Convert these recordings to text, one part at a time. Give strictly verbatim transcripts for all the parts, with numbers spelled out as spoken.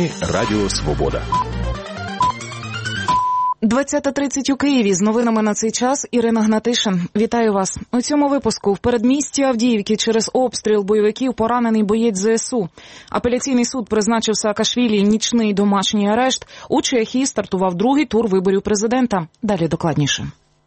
Ми Радіо Свобода. двадцята тридцять у Києві. З новинами на цей час Ірина Гнатишин. Вітаю вас. У цьому випуску в передмісті Авдіївки через обстріл бойовиків поранений боєць зе ес у. Апеляційний суд призначив Саакашвілі нічний домашній арешт. У Чехії стартував другий тур виборів президента. Далі докладніше.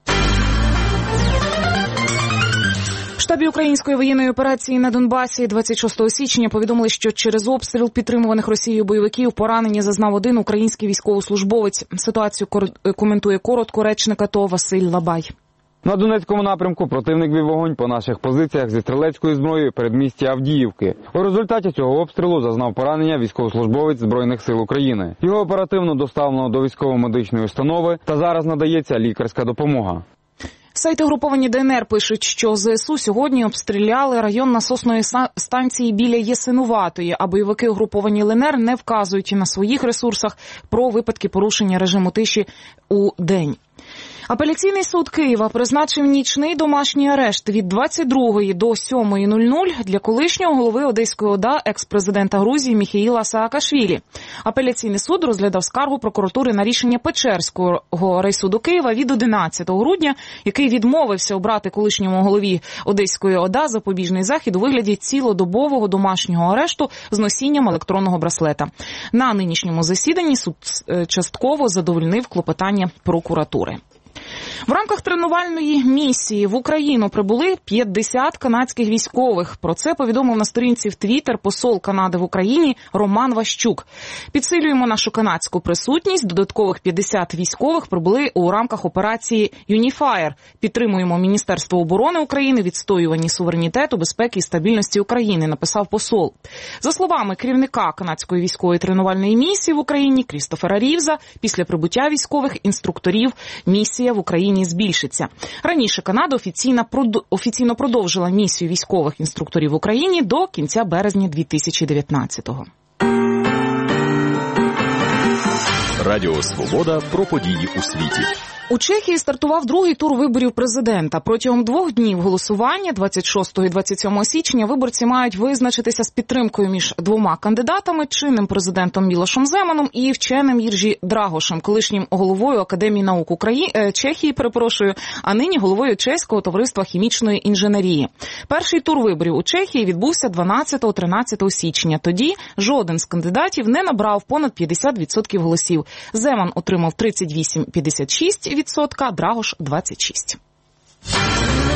В штабі української воєнної операції на Донбасі двадцять шостого січня повідомили, що через обстріл підтримуваних Росією бойовиків поранення зазнав один український військовослужбовець. Ситуацію коментує коротко речник АТО Василь Лабай. На Донецькому напрямку противник вів вогонь по наших позиціях зі стрілецькою зброєю передмістя Авдіївки. У результаті цього обстрілу зазнав поранення військовослужбовець Збройних сил України. Його оперативно доставлено до військово-медичної установи та зараз надається лікарська допомога. Сайти угруповані Де Ен Ер пишуть, що зе ес у сьогодні обстріляли район насосної станції біля Ясинуватої, а бойовики угруповані Ел Ен Ер не вказують на своїх ресурсах про випадки порушення режиму тиші у день. Апеляційний суд Києва призначив нічний домашній арешт від двадцять другої до сьомої нуль нуль для колишнього голови Одеської ОДА, екс-президента Грузії Міхеїла Саакашвілі. Апеляційний суд розглядав скаргу прокуратури на рішення Печерського райсуду Києва від одинадцятого грудня, який відмовився обрати колишньому голові Одеської ОДА запобіжний захід у вигляді цілодобового домашнього арешту з носінням електронного браслета. На нинішньому засіданні суд частково задовольнив клопотання прокуратури. В рамках тренувальної місії в Україну прибули п'ятдесят канадських військових. Про це повідомив на сторінці в Твіттер посол Канади в Україні Роман Ващук. Підсилюємо нашу канадську присутність. Додаткових п'ятдесят військових прибули у рамках операції «Юніфаєр». Підтримуємо Міністерство оборони України, відстоюванні суверенітету, безпеки і стабільності України, написав посол. За словами керівника канадської військової тренувальної місії в Україні Крістофера Рівза, після прибуття військових інструкторів місія в Україні збільшиться. Раніше Канада офіційно, офіційно продовжила місію військових інструкторів в Україні до кінця березня дві тисячі дев'ятнадцятого. Радіо Свобода про події у світі. У Чехії стартував другий тур виборів президента. Протягом двох днів голосування двадцять шостого і двадцять сьомого січня виборці мають визначитися з підтримкою між двома кандидатами – чинним президентом Мілошем Земаном і вченим Єржі Драгошем, колишнім головою Академії наук України, Чехії, перепрошую, а нині головою Чеського товариства хімічної інженерії. Перший тур виборів у Чехії відбувся дванадцятого-тринадцятого січня. Тоді жоден з кандидатів не набрав понад п'ятдесят відсотків голосів. Земан отримав тридцять вісім цілих п'ятдесят шість відсотка, Драгош – двадцять шість відсотків.